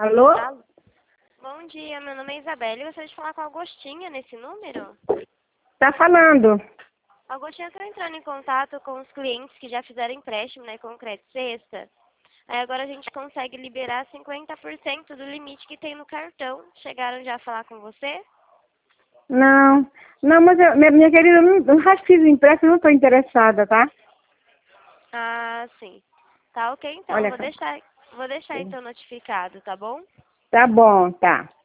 Alô? Alô? Bom dia, meu nome é Isabela e gostaria de falar com a Augustinha nesse número. Tá falando. Augustinha, estou entrando em contato com os clientes que já fizeram empréstimo, né, com crédito sexta. Aí agora a gente consegue liberar 50% do limite que tem no cartão. Chegaram já a falar com você? Não, mas minha querida, eu não já fiz empréstimo, não estou interessada, tá? Ah, sim. Tá ok, então. Olha, Vou deixar então notificado, tá bom? tá bom, tá.